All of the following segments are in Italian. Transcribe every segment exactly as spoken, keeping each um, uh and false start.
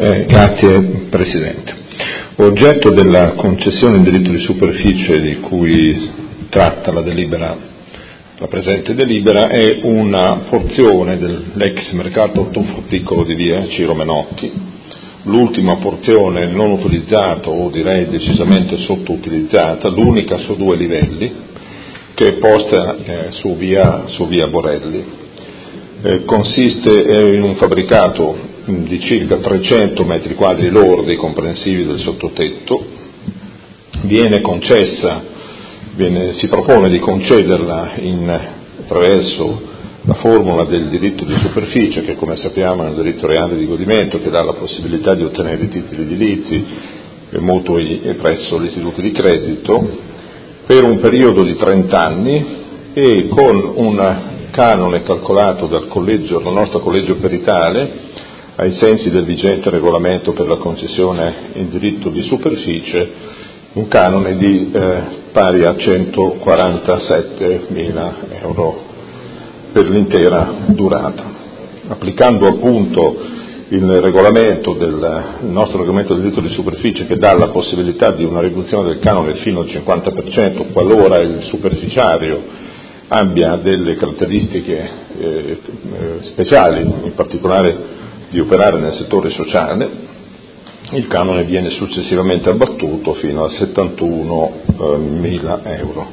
Eh, grazie Presidente. Oggetto della concessione in diritto di superficie di cui tratta la delibera, la presente delibera, è una porzione dell'ex mercato ortofrutticolo di via Ciro Menotti, l'ultima porzione non utilizzata o direi decisamente sottoutilizzata, l'unica su due livelli, che è posta eh, su, via, su via Borelli. Eh, consiste in un fabbricato di circa trecento metri quadri lordi comprensivi del sottotetto, viene concessa, viene, si propone di concederla in, attraverso la formula del diritto di superficie, che come sappiamo è un diritto reale di godimento che dà la possibilità di ottenere titoli edilizi e mutui presso gli istituti di credito, per un periodo di trenta anni e con un canone calcolato dal, collegio, dal nostro collegio peritale ai sensi del vigente regolamento per la concessione in diritto di superficie, un canone di eh, pari a centoquarantasettemila euro per l'intera durata. Applicando appunto il regolamento del il nostro regolamento del diritto di superficie, che dà la possibilità di una riduzione del canone fino al cinquanta per cento qualora il superficiario abbia delle caratteristiche eh, speciali, in particolare di operare nel settore sociale, il canone viene successivamente abbattuto fino a settantunomila euro.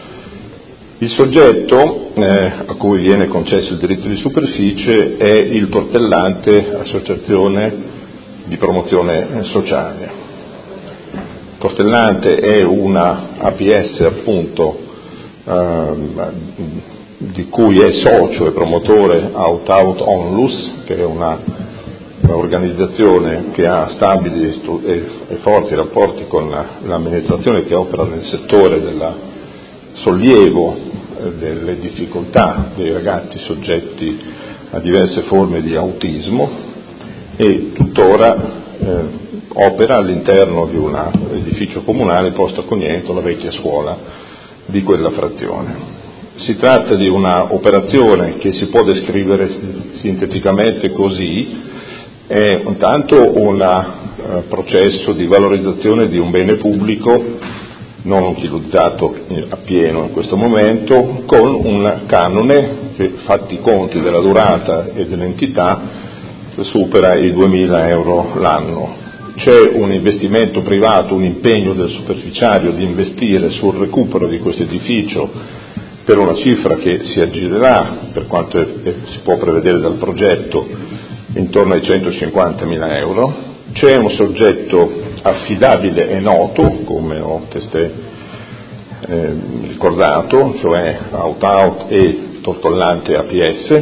Il soggetto eh, a cui viene concesso il diritto di superficie è il Tortellante Associazione di Promozione Sociale. Tortellante è una A P S appunto eh, di cui è socio e promotore Aut Aut Onlus, che è una un'organizzazione che ha stabili e forti rapporti con l'amministrazione, che opera nel settore del sollievo delle difficoltà dei ragazzi soggetti a diverse forme di autismo, e tuttora eh, opera all'interno di un edificio comunale posto a Cogneto, la vecchia scuola di quella frazione. Si tratta di una operazione che si può descrivere sinteticamente così: è intanto un uh, processo di valorizzazione di un bene pubblico non utilizzato appieno in questo momento, con un canone che, fatti i conti della durata e dell'entità, supera i duemila euro l'anno. C'è un investimento privato, un impegno del superficiario di investire sul recupero di questo edificio per una cifra che si aggirerà, per quanto è, è, si può prevedere dal progetto, intorno ai centocinquantamila euro. C'è un soggetto affidabile e noto, come ho testé eh, ricordato, cioè Aut Aut e Tortellante A P S.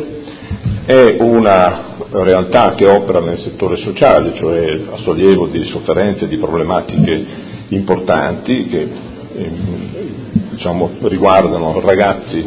È una realtà che opera nel settore sociale, cioè a sollievo di sofferenze, di problematiche importanti che eh, diciamo, riguardano ragazzi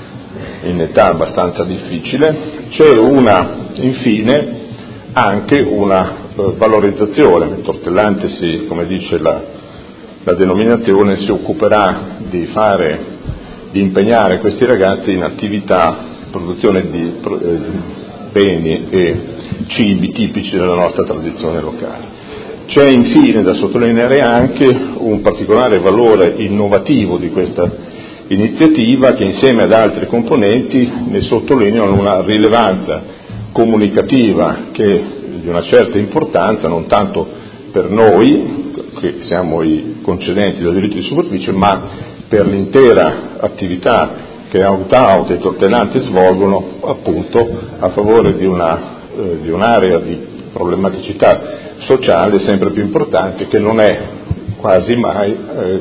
in età abbastanza difficile. C'è una infine anche una eh, valorizzazione. Il Tortellante, si, come dice la, la denominazione, si occuperà di fare, di impegnare questi ragazzi in attività, produzione di eh, beni e cibi tipici della nostra tradizione locale. C'è infine da sottolineare anche un particolare valore innovativo di questa iniziativa, che insieme ad altri componenti ne sottolineano una rilevanza comunicativa che è di una certa importanza, non tanto per noi che siamo i concedenti del diritto di superficie, ma per l'intera attività che Aut Aut e Tortellante svolgono appunto a favore di, una, eh, di un'area di problematicità sociale sempre più importante, che non è quasi mai eh,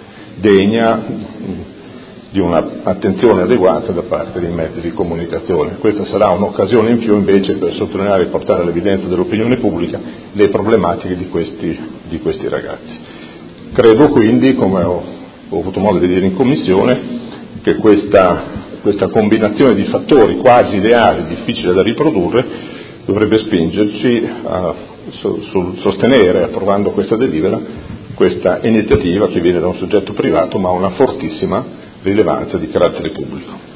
degna di un'attenzione adeguata da parte dei mezzi di comunicazione. Questa sarà un'occasione in più invece per sottolineare e portare all'evidenza dell'opinione pubblica le problematiche di questi, di questi ragazzi. Credo quindi, come ho, ho avuto modo di dire in Commissione, che questa, questa combinazione di fattori quasi ideali, difficile da riprodurre, dovrebbe spingerci a sostenere, approvando questa delibera, questa iniziativa che viene da un soggetto privato ma ha una fortissima rilevanza di carattere pubblico.